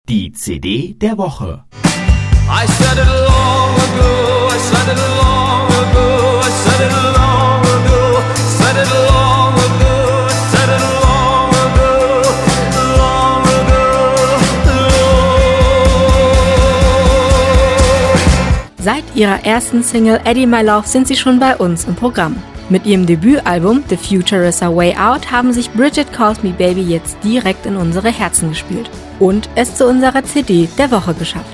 Die CD der Woche. I said it long ago, I said it long ago, I said it long ago, said it long ago, said it long ago, long ago. Seit ihrer ersten Single Eddie My Love sind sie schon bei uns im Programm. Mit ihrem Debütalbum The Future Is a Way Out haben sich Bridget Calls Me Baby jetzt direkt in unsere Herzen gespielt und es zu unserer CD der Woche geschafft.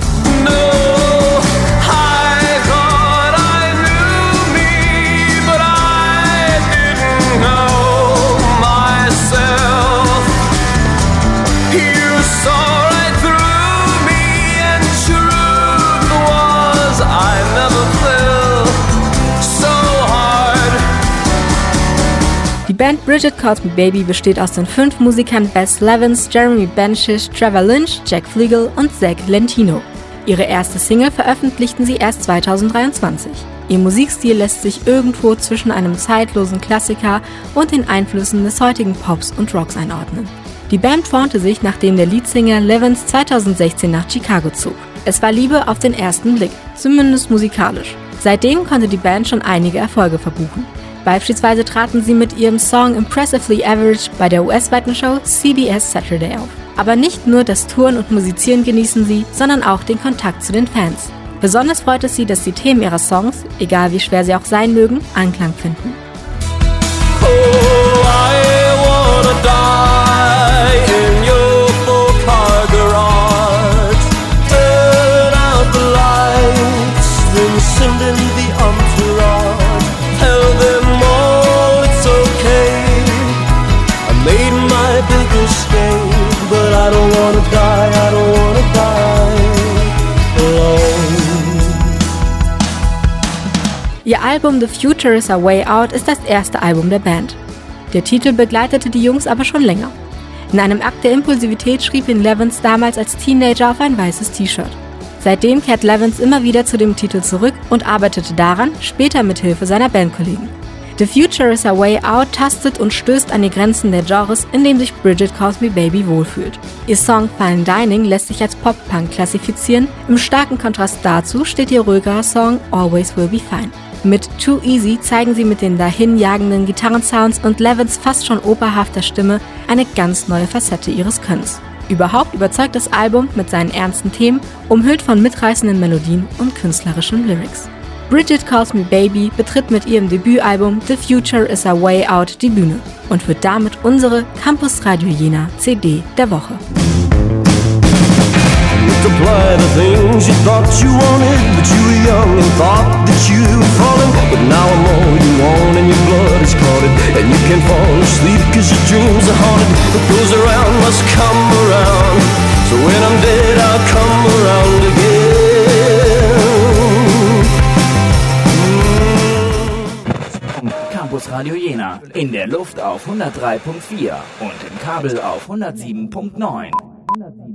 Die Band Bridget Calls Me Baby besteht aus den 5 Musikern Bess Levins, Jeremy Benchish, Trevor Lynch, Jack Flegel und Zach Lentino. Ihre erste Single veröffentlichten sie erst 2023. Ihr Musikstil lässt sich irgendwo zwischen einem zeitlosen Klassiker und den Einflüssen des heutigen Pops und Rocks einordnen. Die Band formte sich, nachdem der Leadsänger Levins 2016 nach Chicago zog. Es war Liebe auf den ersten Blick, zumindest musikalisch. Seitdem konnte die Band schon einige Erfolge verbuchen. Beispielsweise traten sie mit ihrem Song Impressively Average bei der US-weiten Show CBS Saturday auf. Aber nicht nur das Touren und Musizieren genießen sie, sondern auch den Kontakt zu den Fans. Besonders freut es sie, dass die Themen ihrer Songs, egal wie schwer sie auch sein mögen, Anklang finden. Ihr Album The Future Is a Way Out ist das erste Album der Band. Der Titel begleitete die Jungs aber schon länger. In einem Akt der Impulsivität schrieb ihn Levins damals als Teenager auf ein weißes T-Shirt. Seitdem kehrt Levins immer wieder zu dem Titel zurück und arbeitete daran, später mit Hilfe seiner Bandkollegen. The Future Is a Way Out tastet und stößt an die Grenzen der Genres, in dem sich Bridget Calls Me Baby wohlfühlt. Ihr Song Fine Dining lässt sich als Pop-Punk klassifizieren, im starken Kontrast dazu steht ihr ruhigerer Song Always Will Be Fine. Mit Too Easy zeigen sie mit den dahinjagenden Gitarrensounds und Levins fast schon operhafter Stimme eine ganz neue Facette ihres Könnens. Überhaupt überzeugt das Album mit seinen ernsten Themen, umhüllt von mitreißenden Melodien und künstlerischen Lyrics. Bridget Calls Me Baby betritt mit ihrem Debütalbum The Future Is a Way Out die Bühne und wird damit unsere Campus Radio Jena CD der Woche. Multiply the things you thought you wanted, but you were young and thought that you'd fallen. But now I'm all you want and your blood is clouded, and you can't fall asleep cause your dreams are haunted. What goes around must come around, so when I'm dead I'll come around again. Campus Radio Jena, in der Luft auf 103.4 und im Kabel auf 107.9.